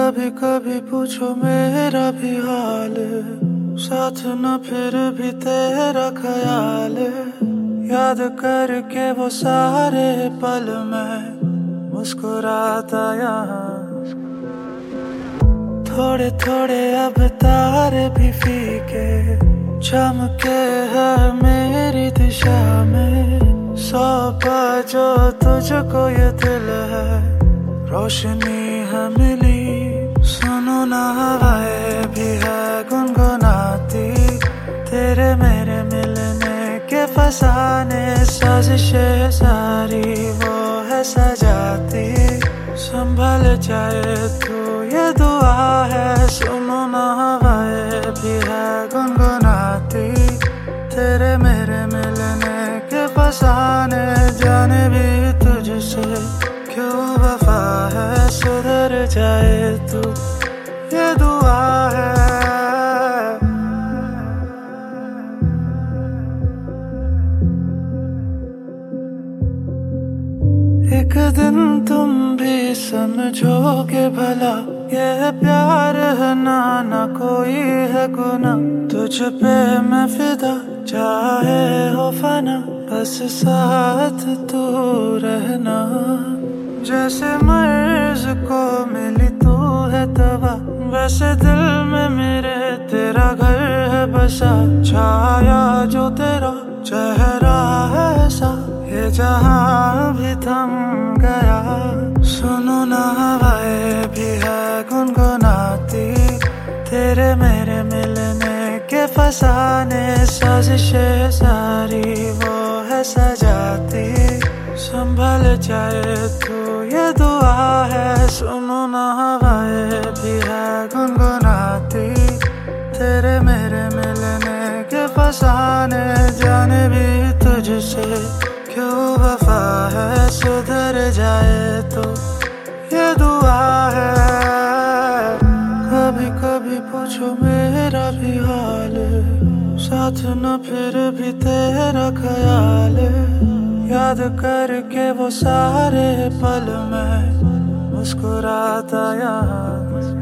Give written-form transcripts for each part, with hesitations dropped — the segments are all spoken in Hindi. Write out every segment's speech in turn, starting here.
कभी कभी पूछो मेरा भी हाल, साथ न फिर भी तेरा ख्याल। याद करके वो सारे पल मैं मुस्कुराता यहाँ। थोड़े थोड़े अब तारे भी फीके चमके है मेरी दिशा में। सौंपा जो तुझको ये दिल है, रोशनी है मिली। सुनो ना हवाएं भी है गुनगुनाती, तेरे मेरे मिलने के फसाने साजिशें सारी वो है सजाती। संभल जाए तू ये दुआ है। सुनो ना हवाएं भी है गुनगुनाती, तेरे मेरे मिलने के फसाने। जाने भी तुझसे क्यों वफा है, सुधर जाए तू ये दुआ है। एक दिन तुम भी समझोगे भला, ये प्यार है ना ना कोई है गुना। तुझ पे मैं फिदा चाहे हो फना, बस साथ तू रहना। जैसे मर्ज को मिली तू है दवा, वैसे दिल में मेरे तेरा घर है बसा। छाया जो तेरा चेहरा है ऐसा, ये जहां भी थम गया। सुनो ना हवाएं भी है गुनगुनाती, तेरे मेरे मिलने के फसाने साजिशें सारी वो है सजाती। संभल जाए तू ये दुआ है। सुनो ना हवाएं भी है गुनगुनाती, तेरे मेरे मिलने के फसाने। जाने भी तुझसे क्यों वफा है, सुधर जाए तो ये दुआ है। कभी कभी पूछो मेरा भी हाल, साथ न फिर भी तेरा ख्याल। याद करके वो सारे पल मैं मुस्कुराता यहाँ।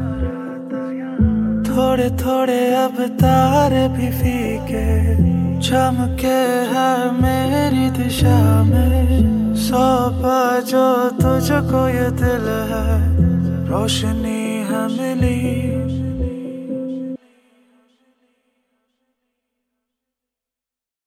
थोड़े थोड़े अब तारे भी फीके चमके है मेरी दिशा में। सौंपा जो तुझको ये दिल है, रोशनी है मिली।